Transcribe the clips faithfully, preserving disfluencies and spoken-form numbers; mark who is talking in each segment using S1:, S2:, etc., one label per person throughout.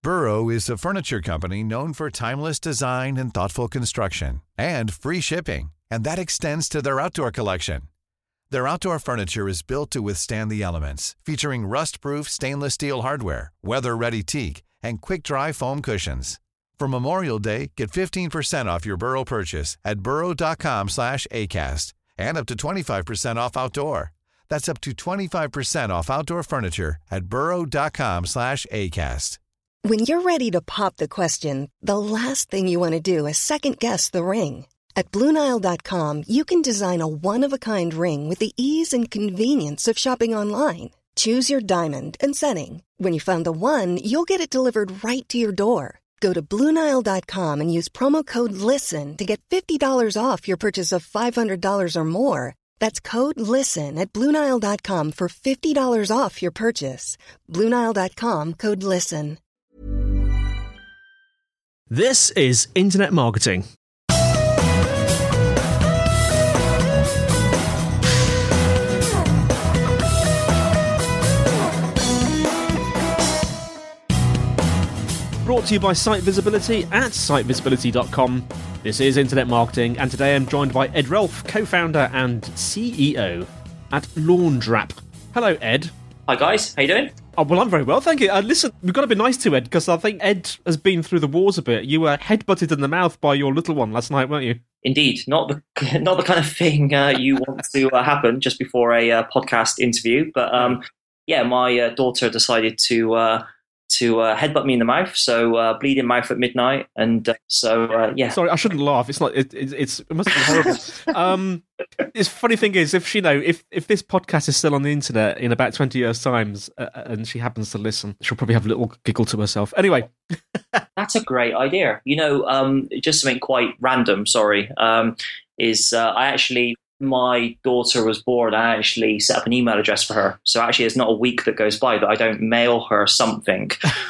S1: Burrow is a furniture company known for timeless design and thoughtful construction, and free shipping, and that extends to their outdoor collection. Their outdoor furniture is built to withstand the elements, featuring rust-proof stainless steel hardware, weather-ready teak, and quick-dry foam cushions. For Memorial Day, get fifteen percent off your Burrow purchase at burrow.com slash ACAST and up to twenty-five percent off outdoor. That's up to twenty-five percent off outdoor furniture at burrow.com slash ACAST.
S2: When you're ready to pop the question, the last thing you want to do is second-guess the ring. At Blue Nile dot com, you can design a one-of-a-kind ring with the ease and convenience of shopping online. Choose your diamond and setting. When you find the one, you'll get it delivered right to your door. Go to Blue Nile dot com and use promo code LISTEN to get fifty dollars off your purchase of five hundred dollars or more. That's code LISTEN at Blue Nile dot com for fifty dollars off your purchase. Blue Nile dot com, code LISTEN.
S3: This is Internet Marketing. Brought to you by Site Visibility at site visibility dot com. This is Internet Marketing, and today I'm joined by Ed Relf, co-founder and C E O at Laundrapp. Hello, Ed.
S4: Hi, guys. How you doing?
S3: Oh, well, I'm very well, thank you. Uh, listen, we've got to be nice to Ed, because I think Ed has been through the wars a bit. You were headbutted in the mouth by your little one last night, weren't you?
S4: Indeed. Not the not the kind of thing uh, you want to uh, happen just before a uh, podcast interview. But um, yeah, my uh, daughter decided to... Uh, to uh, headbutt me in the mouth, so uh, bleeding mouth at midnight, and uh, so uh, yeah.
S3: Sorry, I shouldn't laugh. It's not. It, it, it's it must be horrible. um, it's funny thing is, if she know if if this podcast is still on the internet in about twenty years' times, uh, and she happens to listen, she'll probably have a little giggle to herself. Anyway,
S4: that's a great idea. You know, um, just something quite random. Sorry, um, is uh, I actually. My daughter was born, I actually set up an email address for her. So actually, it's not a week that goes by that I don't mail her something.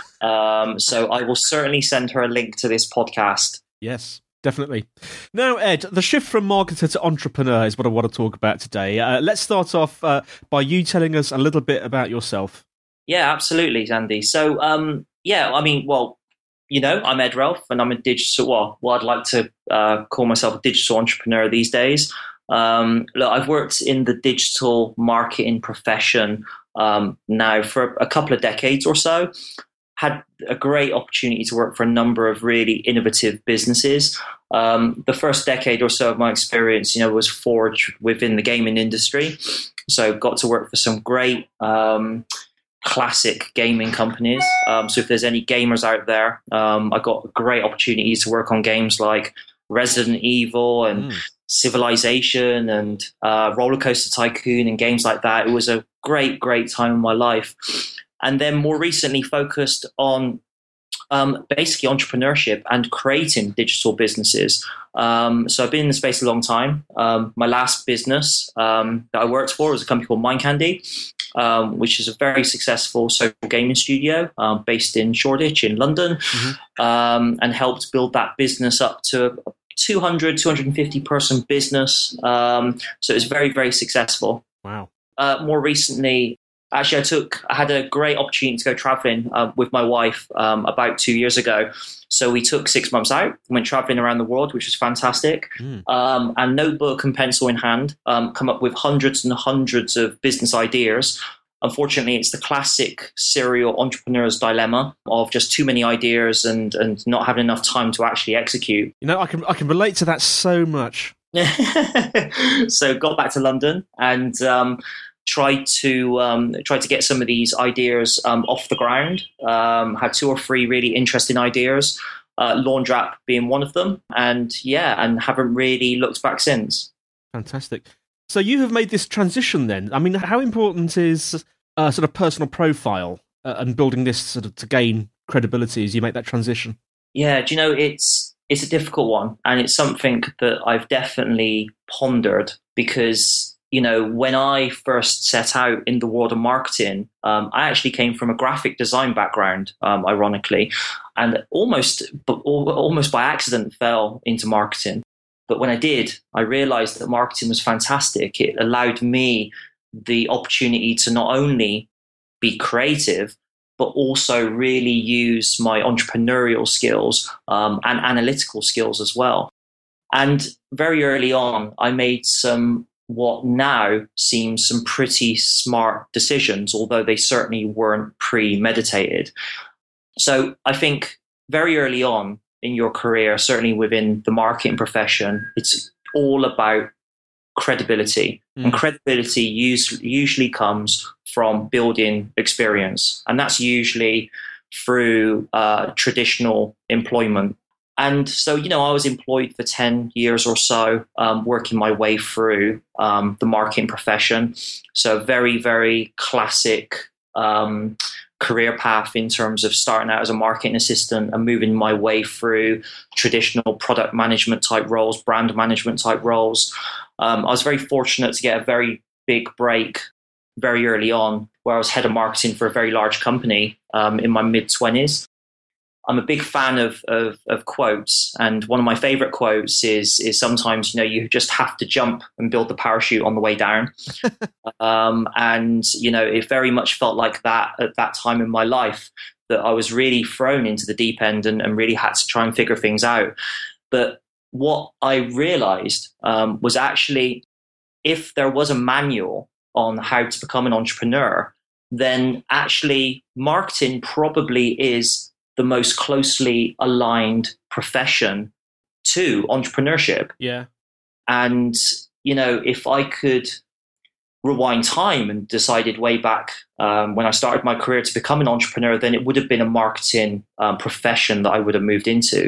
S4: um, so I will certainly send her a link to this podcast.
S3: Yes, definitely. Now, Ed, the shift from marketer to entrepreneur is what I want to talk about today. Uh, let's start off uh, by you telling us a little bit about yourself.
S4: Yeah, absolutely, Andy. So, um, yeah, I mean, well, you know, I'm Ed Relf, and I'm a digital, well, well I'd like to uh, call myself a digital entrepreneur these days. Um, look, I've worked in the digital marketing profession um, now for a couple of decades or so. Had a great opportunity to work for a number of really innovative businesses. Um, the first decade or so of my experience, you know, was forged within the gaming industry. So got to work for some great um, classic gaming companies. Um, so if there's any gamers out there, um, I got great opportunities to work on games like Resident Evil and mm. Civilization and uh, Roller Coaster Tycoon and games like that. It was a great, great time in my life. And then more recently focused on um, basically entrepreneurship and creating digital businesses. Um, so I've been in the space a long time. Um, my last business um, that I worked for was a company called Mind Candy, um, which is a very successful social gaming studio um, based in Shoreditch in London, mm-hmm. um, and helped build that business up to a two hundred, two hundred fifty person business. Um, so it's very, very successful.
S3: Wow.
S4: Uh, more recently, actually, I took, I had a great opportunity to go traveling uh, with my wife um, about two years ago. So we took six months out, went traveling around the world, which was fantastic. Mm. Um, and notebook and pencil in hand, um, come up with hundreds and hundreds of business ideas. Unfortunately, it's the classic serial entrepreneur's dilemma of just too many ideas and, and not having enough time to actually execute.
S3: You know, I can I can relate to that so much.
S4: So got back to London and um, tried to um, tried to get some of these ideas um, off the ground. Um, had two or three really interesting ideas, uh, Laundrapp being one of them, and yeah, and haven't really looked back since.
S3: Fantastic. So you have made this transition then. I mean, how important is a sort of personal profile uh, and building this sort of to gain credibility as you make that transition?
S4: Yeah, do you know, it's it's a difficult one, and it's something that I've definitely pondered because, you know, when I first set out in the world of marketing, um, I actually came from a graphic design background, um, ironically, and almost almost by accident fell into marketing. But when I did, I realized that marketing was fantastic. It allowed me the opportunity to not only be creative, but but also really use my entrepreneurial skills um, and analytical skills as well. And very early on, I made some what now seems some pretty smart decisions, although they certainly weren't premeditated. So I think very early on in your career, certainly within the marketing profession, it's all about credibility. Mm. And credibility us- usually comes from building experience. And that's usually through uh, traditional employment. And so, you know, I was employed for ten years or so, um, working my way through um, the marketing profession. So very, very classic um, career path in terms of starting out as a marketing assistant and moving my way through traditional product management type roles, brand management type roles. Um, I was very fortunate to get a very big break very early on, where I was head of marketing for a very large company um, in my mid-twenties. I'm a big fan of, of of quotes, and one of my favorite quotes is is sometimes, you know, you just have to jump and build the parachute on the way down. um, and, you know, it very much felt like that at that time in my life, that I was really thrown into the deep end and, and really had to try and figure things out. But what I realized um, was actually, if there was a manual on how to become an entrepreneur, then actually marketing probably is the most closely aligned profession to entrepreneurship.
S3: Yeah.
S4: And, you know, if I could rewind time and decided way back um, when I started my career to become an entrepreneur, then it would have been a marketing um, profession that I would have moved into.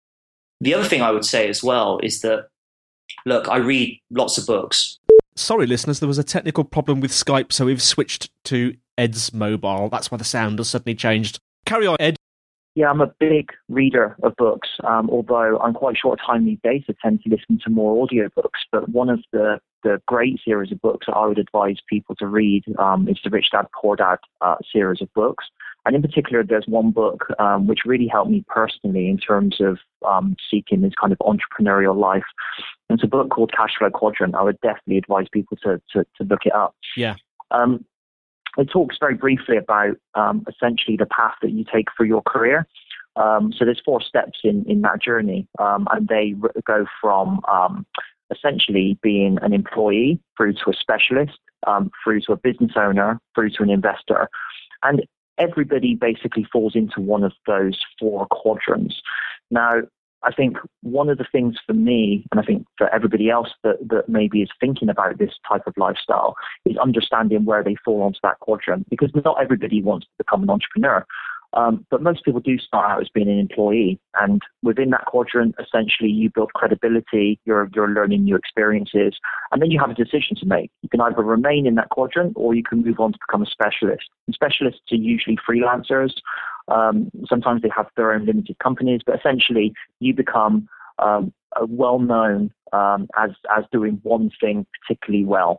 S4: The other thing I would say as well is that, look, I read lots of books.
S3: Sorry, listeners, there was a technical problem with Skype, so we've switched to Ed's mobile. That's why the sound has suddenly changed. Carry on, Ed.
S5: Yeah, I'm a big reader of books, um, although I'm quite short of time these days. I tend to listen to more audiobooks. But one of the, the great series of books that I would advise people to read um, is the Rich Dad, Poor Dad uh, series of books. And in particular, there's one book um, which really helped me personally in terms of um, seeking this kind of entrepreneurial life. And it's a book called Cash Flow Quadrant. I would definitely advise people to to, to look it up.
S3: Yeah.
S5: Um, It talks very briefly about um, essentially the path that you take for your career. Um, so there's four steps in, in that journey, um, and they r- go from um, essentially being an employee through to a specialist, um, through to a business owner, through to an investor. And everybody basically falls into one of those four quadrants. Now, I think one of the things for me, and I think for everybody else that, that maybe is thinking about this type of lifestyle, is understanding where they fall onto that quadrant, because not everybody wants to become an entrepreneur. Um, but most people do start out as being an employee. And within that quadrant, essentially, you build credibility, you're, you're learning new experiences, and then you have a decision to make. You can either remain in that quadrant or you can move on to become a specialist. And specialists are usually freelancers. Um, sometimes they have their own limited companies, but essentially you become um, well-known um, as, as doing one thing particularly well.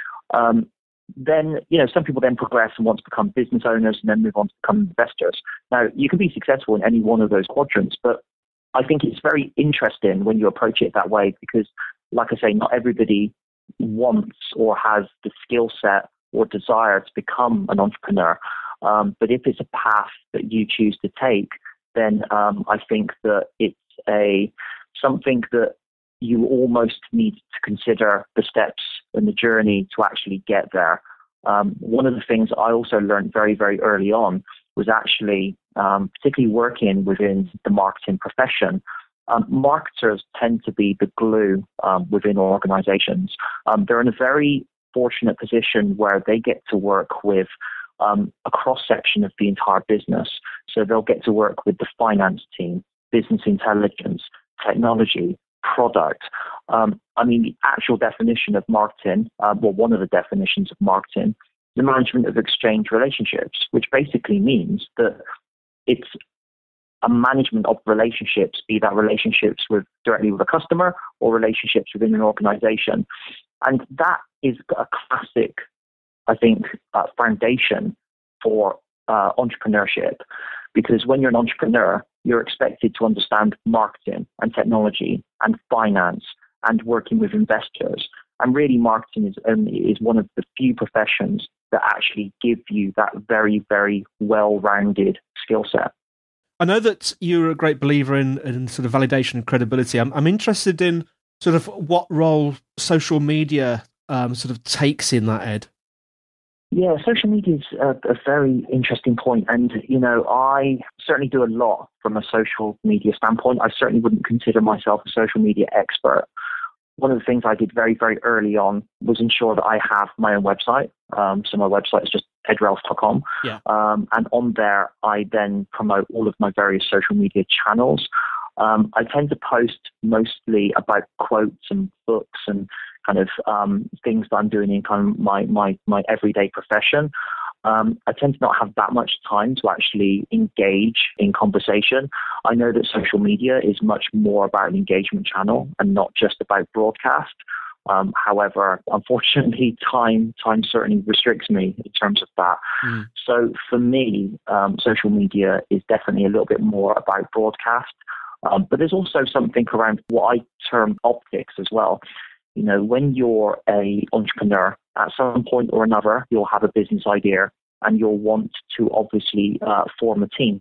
S5: Um, then, you know, some people then progress and want to become business owners and then move on to become investors. Now, you can be successful in any one of those quadrants, but I think it's very interesting when you approach it that way because, like I say, not everybody wants or has the skill set or desire to become an entrepreneur. Um, but if it's a path that you choose to take, then um, I think that it's a something that you almost need to consider the steps and the journey to actually get there. Um, one of the things I also learned very, very early on was actually, um, particularly working within the marketing profession, um, marketers tend to be the glue um, within organizations. Um, they're in a very fortunate position where they get to work with um, a cross-section of the entire business. So they'll get to work with the finance team, business intelligence, technology, product. Um, I mean, the actual definition of marketing, uh, well, one of the definitions of marketing, is the management of exchange relationships, which basically means that it's a management of relationships, be that relationships with directly with a customer or relationships within an organization. And that is a classic, I think, uh, foundation for uh, entrepreneurship. Because when you're an entrepreneur, you're expected to understand marketing and technology and finance and working with investors. And really, marketing is only is one of the few professions that actually give you that very, very well-rounded skill set.
S3: I know that you're a great believer in, in sort of validation and credibility. I'm, I'm interested in sort of what role social media um, sort of takes in that, Ed.
S5: Yeah, social media is a, a very interesting point. And, you know, I certainly do a lot from a social media standpoint. I certainly wouldn't consider myself a social media expert. One of the things I did very, very early on was ensure that I have my own website. Um, so my website is just ed relf dot com.
S3: Yeah.
S5: Um, and on there, I then promote all of my various social media channels. Um, I tend to post mostly about quotes and books and kind of um, things that I'm doing in kind of my, my, my everyday profession. Um, I tend to not have that much time to actually engage in conversation. I know that social media is much more about an engagement channel and not just about broadcast. Um, however, unfortunately, time time certainly restricts me in terms of that. Mm. So for me, um, social media is definitely a little bit more about broadcast. Um, but there's also something around what I term optics as well. You know, when you're a entrepreneur, at some point or another, you'll have a business idea and you'll want to obviously uh, form a team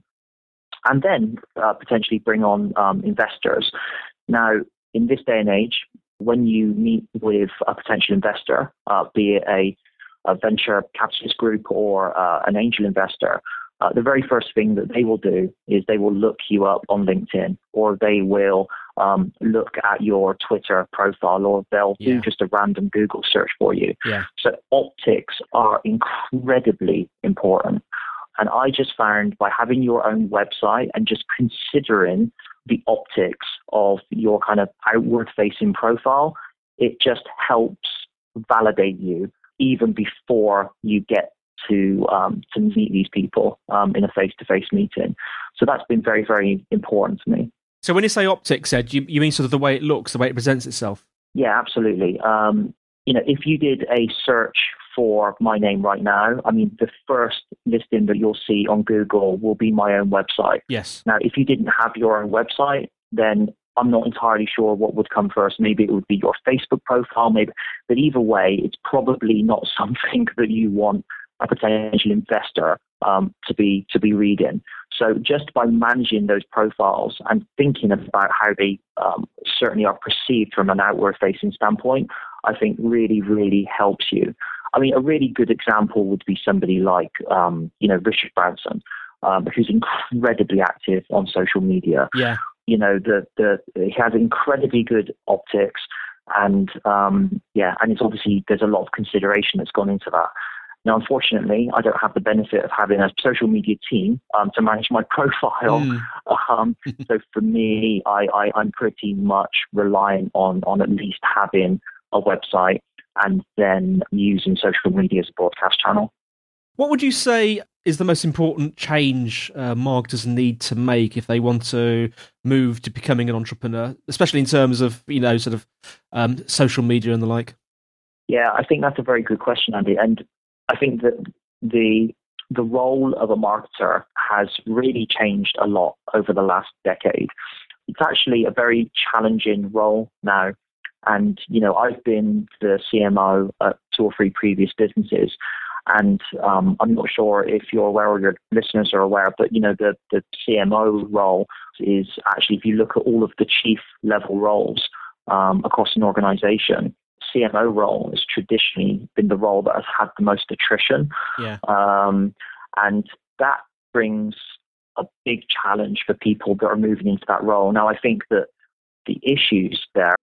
S5: and then uh, potentially bring on um, investors. Now, in this day and age, when you meet with a potential investor, uh, be it a, a venture capitalist group or uh, an angel investor, uh, the very first thing that they will do is they will look you up on LinkedIn, or they will um, look at your Twitter profile, or they'll yeah. do just a random Google search for you.
S3: Yeah.
S5: So optics are incredibly important. And I just found by having your own website and just considering the optics of your kind of outward-facing profile, it just helps validate you even before you get to um, to meet these people um, in a face-to-face meeting. So that's been very, very important to me.
S3: So when you say optics, Ed, you, you mean sort of the way it looks, the way it presents itself?
S5: Yeah, absolutely. Um, you know, if you did a search for my name right now, I mean, the first listing that you'll see on Google will be my own website.
S3: Yes.
S5: Now, if you didn't have your own website, then I'm not entirely sure what would come first. Maybe it would be your Facebook profile, maybe. But either way, it's probably not something that you want a potential investor um, to be to be reading. So just by managing those profiles and thinking about how they um, certainly are perceived from an outward-facing standpoint, I think really, really helps you. I mean, a really good example would be somebody like, um, you know, Richard Branson, um, who's incredibly active on social media.
S3: Yeah.
S5: You know, the the he has incredibly good optics, and um, yeah, and it's obviously there's a lot of consideration that's gone into that. Now, unfortunately, I don't have the benefit of having a social media team um, to manage my profile. Mm. Um, so for me, I, I, I'm pretty much relying on, on at least having a website and then using social media as a broadcast channel.
S3: What would you say is the most important change uh, marketers need to make if they want to move to becoming an entrepreneur, especially in terms of, you know, sort of um, social media and the like?
S5: Yeah, I think that's a very good question, Andy. And I think that the the role of a marketer has really changed a lot over the last decade. It's actually a very challenging role now. And, you know, I've been the C M O at two or three previous businesses. And um, I'm not sure if you're aware or your listeners are aware, but, you know, the, the C M O role is actually, if you look at all of the chief level roles um, across an organization, C M O role has traditionally been the role that has had the most attrition.
S3: Yeah.
S5: Um, and that brings a big challenge for people that are moving into that role. Now, I think that the issues there.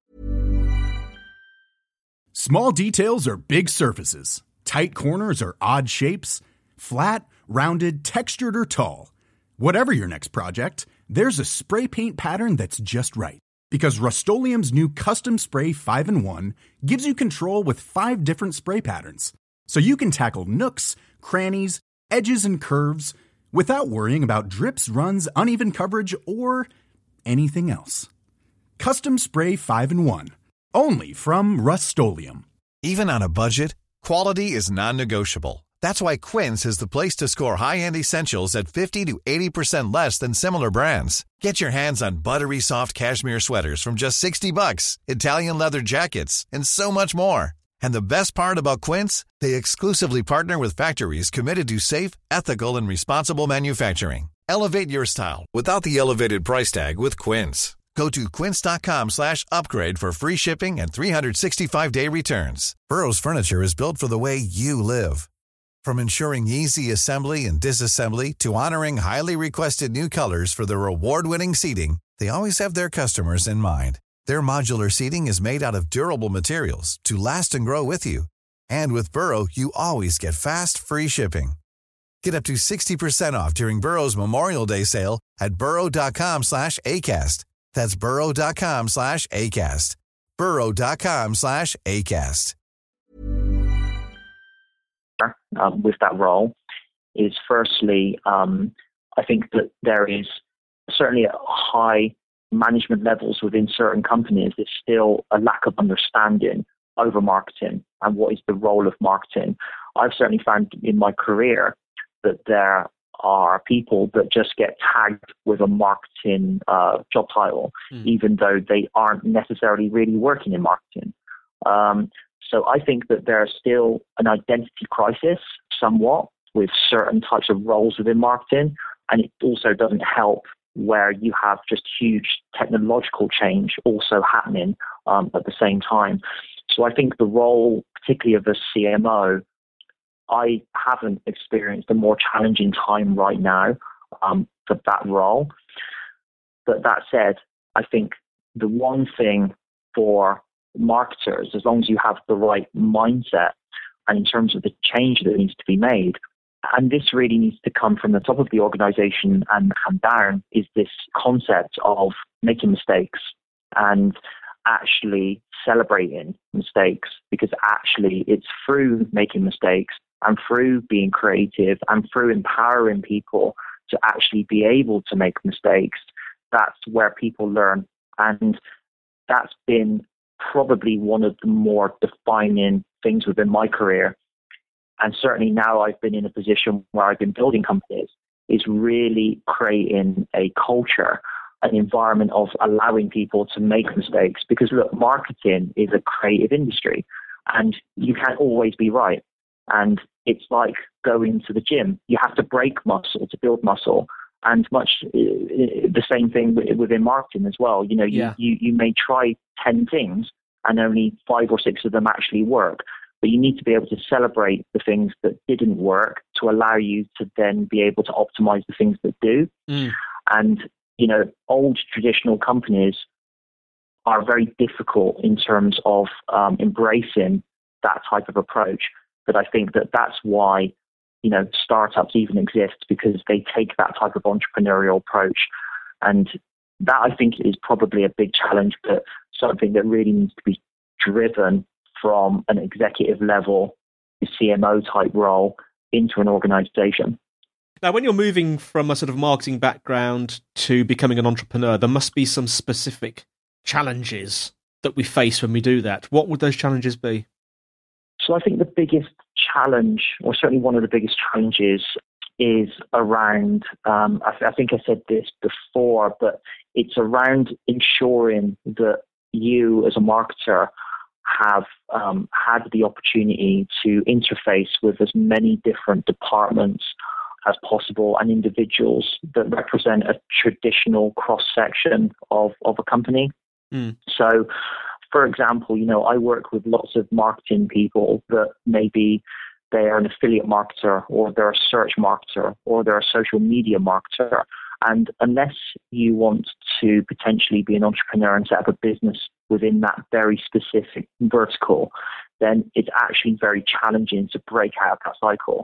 S6: Small details are big surfaces. Tight corners are odd shapes. Flat, rounded, textured, or tall. Whatever your next project, there's a spray paint pattern that's just right. Because Rust-Oleum's new Custom Spray five in one gives you control with five different spray patterns. So you can tackle nooks, crannies, edges, and curves without worrying about drips, runs, uneven coverage, or anything else. Custom Spray five in one. Only from Rust-Oleum.
S1: Even on a budget, quality is non-negotiable. That's why Quince is the place to score high-end essentials at fifty to eighty percent less than similar brands. Get your hands on buttery soft cashmere sweaters from just sixty bucks, Italian leather jackets, and so much more. And the best part about Quince, they exclusively partner with factories committed to safe, ethical, and responsible manufacturing. Elevate your style without the elevated price tag with Quince. Go to quince.com slash upgrade for free shipping and three sixty-five day returns. Burrow's furniture is built for the way you live. From ensuring easy assembly and disassembly to honoring highly requested new colors for their award-winning seating, they always have their customers in mind. Their modular seating is made out of durable materials to last and grow with you. And with Burrow, you always get fast, free shipping. Get up to sixty percent off during Burrow's Memorial Day sale at burrow.com slash ACAST. That's burrow.com slash ACAST. burrow.com slash ACAST.
S5: Um, with that role is firstly, um, I think that there is certainly at high management levels within certain companies, there's still a lack of understanding over marketing and what is the role of marketing. I've certainly found in my career that there are people that just get tagged with a marketing uh, job title, mm. even though they aren't necessarily really working in marketing. Um, so I think that there's still an identity crisis somewhat with certain types of roles within marketing, and it also doesn't help where you have just huge technological change also happening um, at the same time. So I think the role, particularly of a C M O, I haven't experienced a more challenging time right now um, for that role. But that said, I think the one thing for marketers, as long as you have the right mindset and in terms of the change that needs to be made, and this really needs to come from the top of the organization and come down, is this concept of making mistakes and actually celebrating mistakes, because actually it's through making mistakes and through being creative and through empowering people to actually be able to make mistakes, that's where people learn. And that's been probably one of the more defining things within my career. And certainly now I've been in a position where I've been building companies, is really creating a culture, an environment of allowing people to make mistakes. Because look, marketing is a creative industry and you can't always be right. And it's like going to the gym. You have to break muscle to build muscle. And much uh, the same thing within marketing as well. You know, you, yeah. you, you may try ten things and only five or six of them actually work. But you need to be able to celebrate the things that didn't work to allow you to then be able to optimize the things that do. Mm. And, you know, old traditional companies are very difficult in terms of um, embracing that type of approach. But I think that that's why, you know, startups even exist, because they take that type of entrepreneurial approach. And that, I think, is probably a big challenge, but something that really needs to be driven from an executive level, C M O type role into an organization.
S3: Now, when you're moving from a sort of marketing background to becoming an entrepreneur, there must be some specific challenges that we face when we do that. What would those challenges be?
S5: So I think the biggest challenge, or certainly one of the biggest challenges, is around, um, I, th- I think I said this before, but it's around ensuring that you as a marketer have um, had the opportunity to interface with as many different departments as possible and individuals that represent a traditional cross-section of, of a company. Mm. So, for example, you know, I work with lots of marketing people that maybe they are an affiliate marketer, or they're a search marketer, or they're a social media marketer. And unless you want to potentially be an entrepreneur and set up a business within that very specific vertical, then it's actually very challenging to break out of that cycle.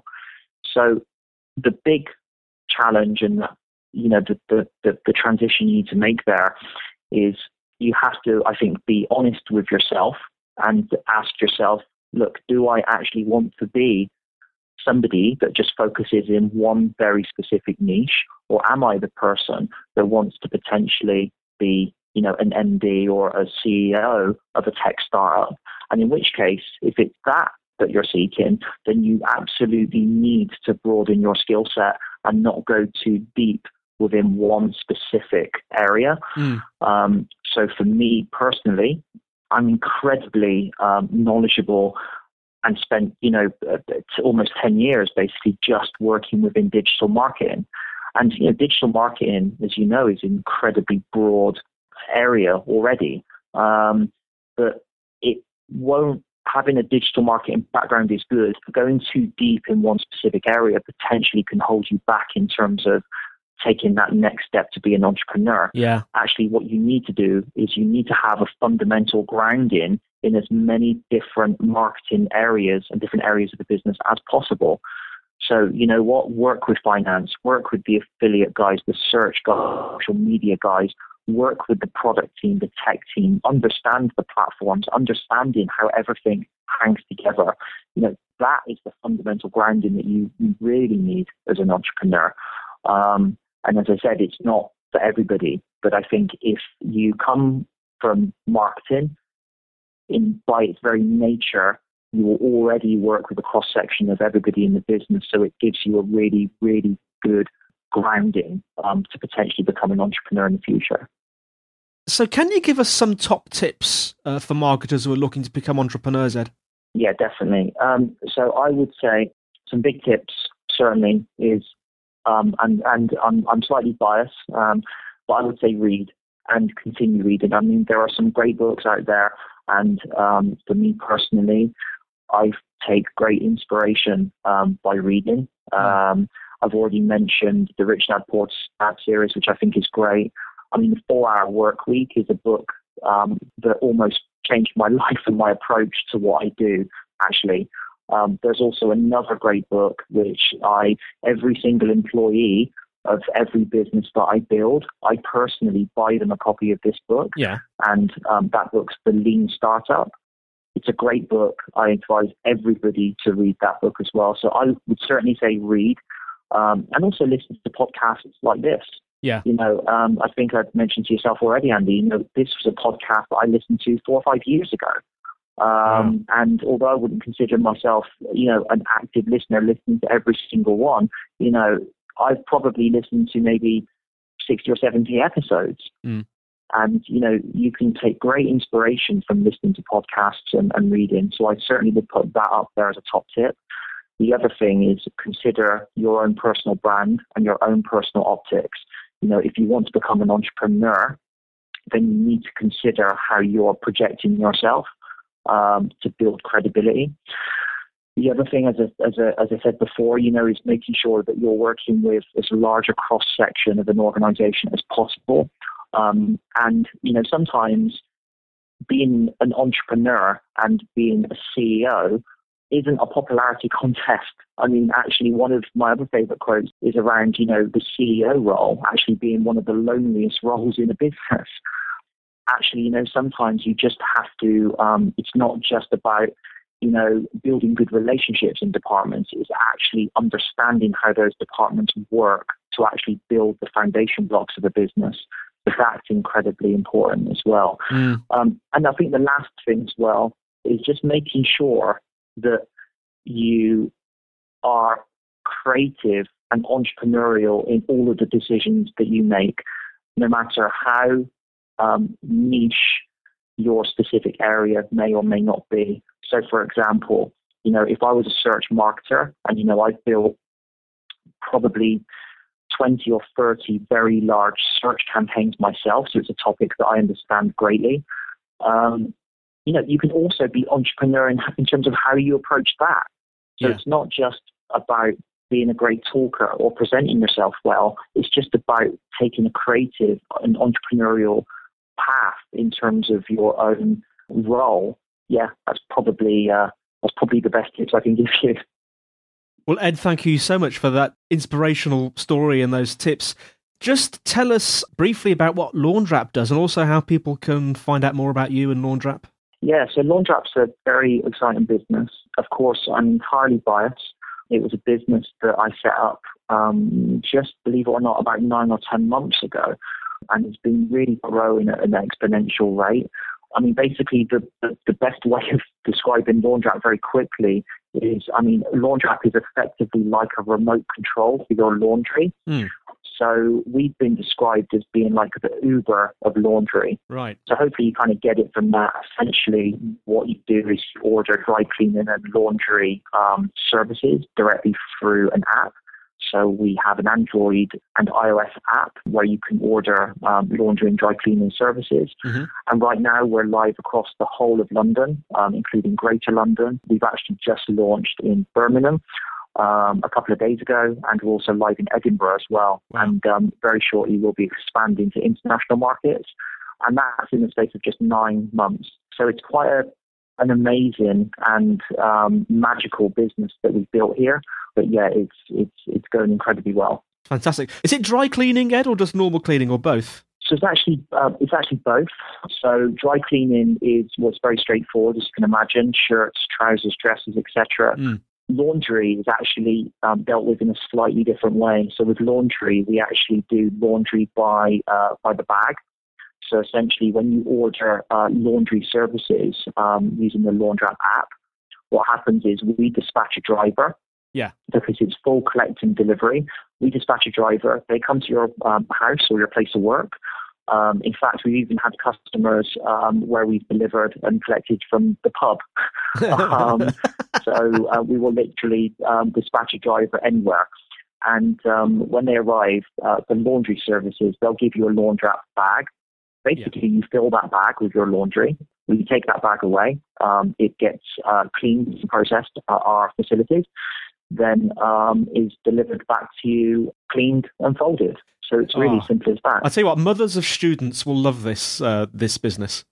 S5: So the big challenge and, you know, the, the, the, the transition you need to make there is you have to, I think, be honest with yourself and ask yourself, look, do I actually want to be somebody that just focuses in one very specific niche, or am I the person that wants to potentially be, you know, an M D or a C E O of a tech startup? And in which case, if it's that that you're seeking, then you absolutely need to broaden your skill set and not go too deep within one specific area. Mm. Um, so for me personally, I'm incredibly um, knowledgeable and spent, you know, almost ten years basically just working within digital marketing. And, you know, digital marketing, as you know, is an incredibly broad area already. Um, but it won't, having a digital marketing background is good. Going too deep in one specific area potentially can hold you back in terms of taking that next step to be an entrepreneur.
S3: Yeah.
S5: Actually, what you need to do is you need to have a fundamental grounding in as many different marketing areas and different areas of the business as possible. So, you know what? Work with finance, work with the affiliate guys, the search guys, social media guys, work with the product team, the tech team, understand the platforms, understanding how everything hangs together. You know, that is the fundamental grounding that you really need as an entrepreneur. Um, and as I said, it's not for everybody, but I think if you come from marketing, in by its very nature, you will already work with a cross-section of everybody in the business, so it gives you a really, really good grounding um, to potentially become an entrepreneur in the future.
S3: So can you give us some top tips uh, for marketers who are looking to become entrepreneurs, Ed?
S5: Yeah, definitely. Um, so I would say some big tips certainly is, um, and, and I'm, I'm slightly biased, um, but I would say read and continue reading. I mean, there are some great books out there, and um, for me personally, I take great inspiration um, by reading. Um, I've already mentioned the Rich Dad Poor Dad series, which I think is great. I mean, the four hour Work Week is a book um, that almost changed my life and my approach to what I do, actually. Um, there's also another great book, which I, every single employee of every business that I build, I personally buy them a copy of this book.
S3: Yeah.
S5: And um, that book's The Lean Startup. It's a great book. I advise everybody to read that book as well. So I would certainly say read, um, and also listen to podcasts like this.
S3: Yeah.
S5: You know, um, I think I've mentioned to yourself already, Andy, you know, this was a podcast that I listened to four or five years ago. Um, wow. And although I wouldn't consider myself, you know, an active listener listening to every single one, you know, I've probably listened to maybe sixty or seventy episodes. Mm. And, you know, you can take great inspiration from listening to podcasts and, and reading. So I certainly would put that up there as a top tip. The other thing is consider your own personal brand and your own personal optics. You know, if you want to become an entrepreneur, then you need to consider how you're projecting yourself um, to build credibility. The other thing, as a, as, a, as I said before, you know, is making sure that you're working with as large a cross-section of an organization as possible. Um, and, you know, sometimes being an entrepreneur and being a C E O isn't a popularity contest. I mean, actually, one of my other favorite quotes is around, you know, the C E O role actually being one of the loneliest roles in a business. Actually, you know, sometimes you just have to, um, it's not just about, you know, building good relationships in departments. It's actually understanding how those departments work to actually build the foundation blocks of a business. That's incredibly important as well. Mm. Um, and I think the last thing as well is just making sure that you are creative and entrepreneurial in all of the decisions that you make, no matter how um, niche your specific area may or may not be. So, for example, you know, if I was a search marketer and, you know, I built probably twenty or thirty very large search campaigns myself, so it's a topic that I understand greatly. Um, you know, you can also be entrepreneur in, in terms of how you approach that. So yeah. It's not just about being a great talker or presenting yourself well. It's just about taking a creative and entrepreneurial path in terms of your own role. Yeah, that's probably uh, that's probably the best tips I can give you.
S3: Well, Ed, thank you so much for that inspirational story and those tips. Just tell us briefly about what Laundrapp does and also how people can find out more about you and Laundrapp.
S5: Yeah, so Laundrapp's a very exciting business. Of course, I'm entirely biased. It was a business that I set up um, just, believe it or not, about nine or ten months ago. And it's been really growing at an exponential rate. I mean, basically, the, the, the best way of describing Laundrapp very quickly is, I mean, Laundrapp is effectively like a remote control for your laundry. Mm. So we've been described as being like the Uber of laundry.
S3: Right.
S5: So hopefully you kind of get it from that. Essentially, what you do is you order dry cleaning and laundry um, services directly through an app. So we have an Android and iOS app where you can order um, laundry and dry cleaning services. Mm-hmm. And right now we're live across the whole of London, um, including Greater London. We've actually just launched in Birmingham um, a couple of days ago, and we're also live in Edinburgh as well. Wow. And um, very shortly we'll be expanding to international markets. And that's in the space of just nine months. So it's quite a an amazing and um, magical business that we've built here. But yeah, it's it's it's going incredibly well.
S3: Fantastic. Is it dry cleaning, Ed, or just normal cleaning, or both?
S5: So it's actually uh, it's actually both. So dry cleaning is what's very straightforward, as you can imagine: shirts, trousers, dresses, et cetera. Mm. Laundry is actually um, dealt with in a slightly different way. So with laundry, we actually do laundry by uh, by the bag. So essentially, when you order uh, laundry services um, using the Laundrap app, what happens is we dispatch a driver.
S3: Yeah.
S5: Because it's full collect and delivery. We dispatch a driver. They come to your um, house or your place of work. Um, in fact, we've even had customers um, where we've delivered and collected from the pub. um, so uh, we will literally um, dispatch a driver anywhere. And um, when they arrive, uh, the laundry services, they'll give you a Laundrap bag. Basically, yeah. You fill that bag with your laundry. We take that bag away. Um, it gets uh, cleaned and processed at our facilities, then um, is delivered back to you cleaned and folded. So it's really oh. simple as that.
S3: I tell you what, mothers of students will love this uh, this business.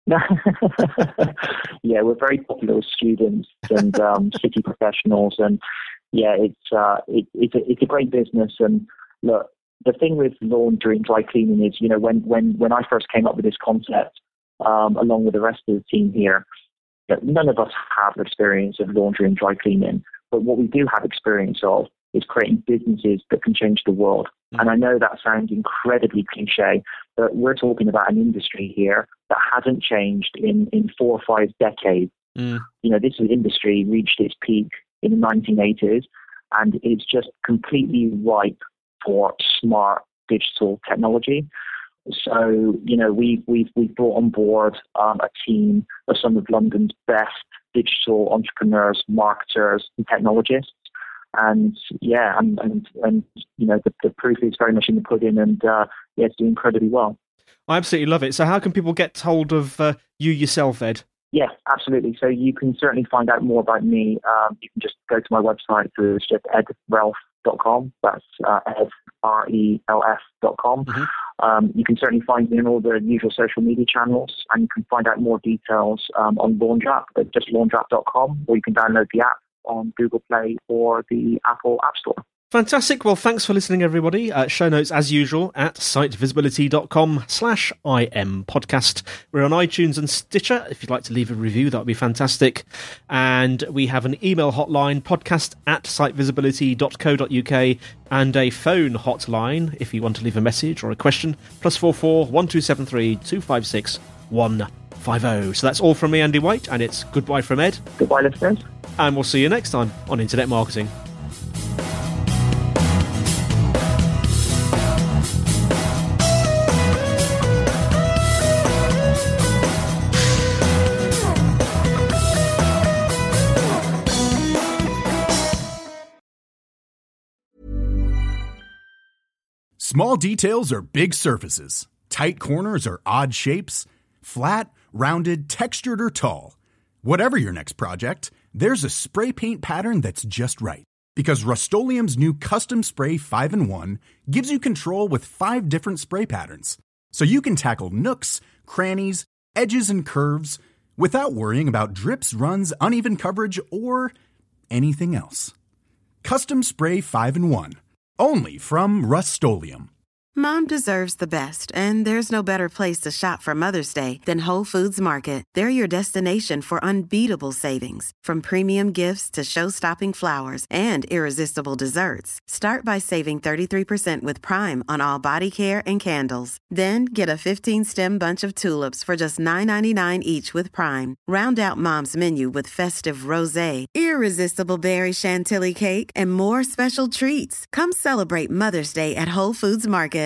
S5: Yeah, we're very popular with students and um, city professionals, and yeah, it's uh, it, it's a, it's a great business. And look, the thing with laundry and dry cleaning is, you know, when, when, when I first came up with this concept, um, along with the rest of the team here, none of us have experience of laundry and dry cleaning. But what we do have experience of is creating businesses that can change the world. Mm. And I know that sounds incredibly cliche, but we're talking about an industry here that hasn't changed in, in four or five decades. Mm. You know, this industry reached its peak in the nineteen eighties, and it's just completely ripe for smart digital technology. So, you know, we've, we've, we've brought on board um, a team of some of London's best digital entrepreneurs, marketers, and technologists. And yeah, and, and, and you know, the, the proof is very much in the pudding, and uh, yeah, it's doing incredibly well.
S3: I absolutely love it. So how can people get hold of uh, you yourself, Ed?
S5: Yeah, absolutely. So you can certainly find out more about me. Um, you can just go to my website, so it's just ed relf dot com. That's uh, ed, R E L F dot com. Mm-hmm. Um, you can certainly find me in all the usual social media channels, and you can find out more details um, on Laundrap at just laundrap dot com, or you can download the app on Google Play or the Apple App Store.
S3: Fantastic. Well, thanks for listening, everybody. Uh, show notes, as usual, at sitevisibility.com slash IM podcast. We're on iTunes and Stitcher. If you'd like to leave a review, that would be fantastic. And we have an email hotline, podcast at sitevisibility dot co dot uk, and a phone hotline if you want to leave a message or a question, plus four four one two seven three two five six one five zero. So that's all from me, Andy White, and it's goodbye from Ed.
S5: Goodbye, listeners.
S3: And we'll see you next time on Internet Marketing.
S6: Small details are big surfaces. Tight corners are odd shapes. Flat, rounded, textured, or tall. Whatever your next project, there's a spray paint pattern that's just right. Because Rust-Oleum's new Custom Spray five in one gives you control with five different spray patterns. So you can tackle nooks, crannies, edges, and curves without worrying about drips, runs, uneven coverage, or anything else. Custom Spray five in one. Only from Rust-Oleum.
S7: Mom deserves the best, and there's no better place to shop for Mother's Day than Whole Foods Market. They're your destination for unbeatable savings, from premium gifts to show-stopping flowers and irresistible desserts. Start by saving thirty-three percent with Prime on all body care and candles. Then get a fifteen-stem bunch of tulips for just nine ninety-nine each with Prime. Round out Mom's menu with festive rosé, irresistible berry chantilly cake, and more special treats. Come celebrate Mother's Day at Whole Foods Market.